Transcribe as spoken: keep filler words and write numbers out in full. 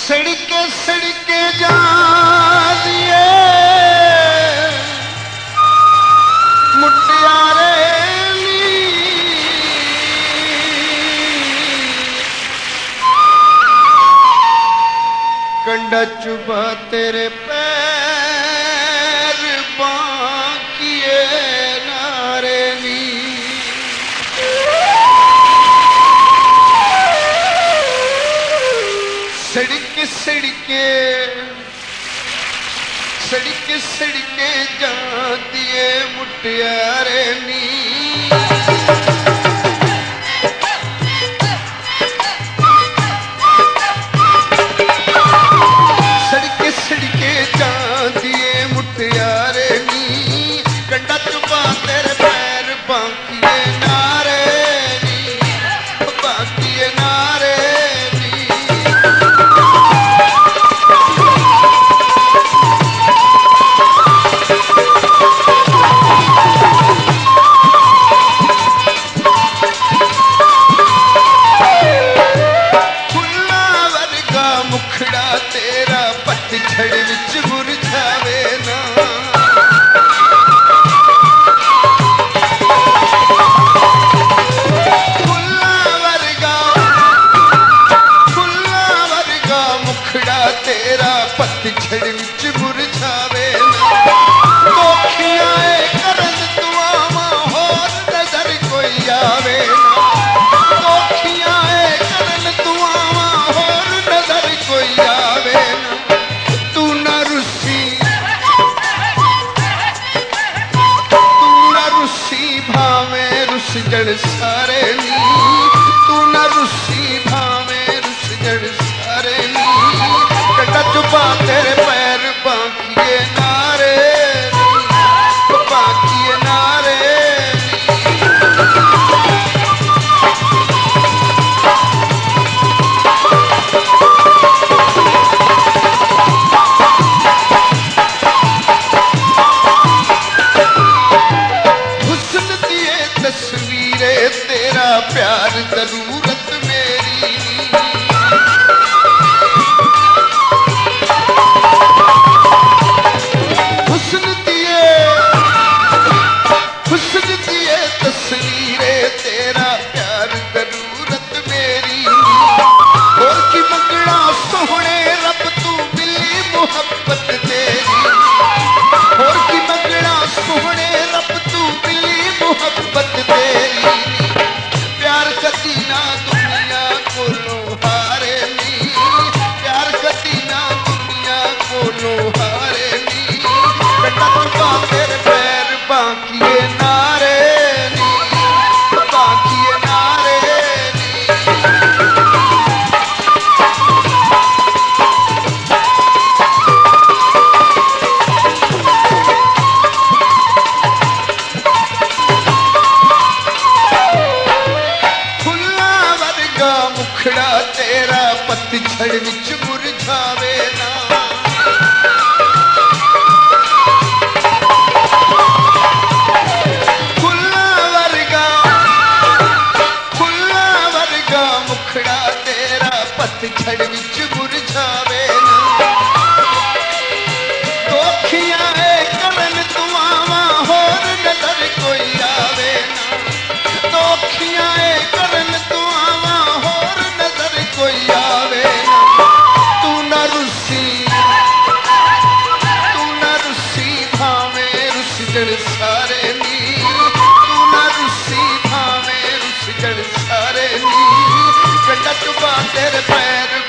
सड़के सड़के जा दिए मुटियारे कंडा चुभा तेरे पैर बांकिए नारे नी सड़के सड़के सड़के सड़के जा दिए मुटियारे नी सड़के सड़के जा दिए मुटियारे नी कंडा चुपा तेरे पैर बांकिए नारे नी बांकिए नारे पतझड़ विच मुरझावे ना फुल्ला वर्गा फुल्ला वर्गा मुखड़ा तेरा पतझड़ विच मुरझावे ना दोखियां करन दुआवां होर नजर कोई आवे ना दोखियां करन दुआवां होर नजर कोई आवे ना जड़ सारे नी तू न रुसी भावे रुस जड़ सारे नी कंडा चुपा तेरे पैर बांकिए नारे बांकिए नारे तेरा प्यार जरूरत मेरी हुस्न दिए हुस्न दिए तस्वीरें तेरा प्यार जरूरत मेरी और की मंगना सोहने रब तू मिली मोहब्बत तेरी और की मंगना सोहने रब तू मिली मोहब्बत तेरी प्यार कदी ना दुनिया कोलो हारे नी प्यार कदी ना दुनिया कोलो हारे नी कंडा चुपा तेरे पैर बांकिए नारे नी बांकिए नारे नी मुखड़ा तेरा पतझड़ विच मुरझावे ना फुल्ला वर्गा फुल्ला वर्गा मुखड़ा तेरा पतझड़ विच मुरझावे ना दोखियां करन दुआवां होर नजर कोई आवे ना दोखियां करन दुआवां होर नजर कोई आवे ना तू न रुसी तू न रुसी भावे रुस जड़ सारे नी तू न रुसी भावे रुस जड़ सारे नी कंडा चुपा तेरे पैर